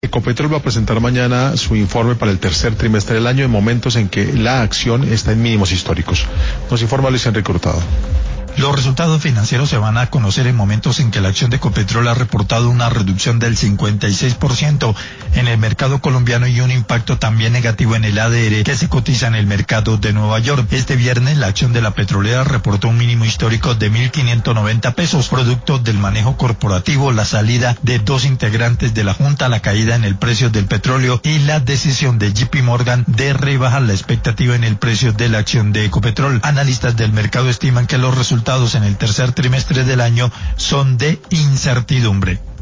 Ecopetrol va a presentar mañana su informe para el tercer trimestre del año en momentos en que la acción está en mínimos históricos. Nos informa Luis Enrique Hurtado. Los resultados financieros se van a conocer en momentos en que la acción de Ecopetrol ha reportado una reducción del 56% en el mercado colombiano y un impacto también negativo en el ADR que se cotiza en el mercado de Nueva York. Este viernes la acción de la petrolera reportó un mínimo histórico de 1.590 pesos, producto del manejo corporativo, la salida de 2 integrantes de la Junta, la caída en el precio del petróleo y la decisión de JP Morgan de rebajar la expectativa en el precio de la acción de Ecopetrol. Analistas del mercado estiman que los resultados en el tercer trimestre del año son de incertidumbre.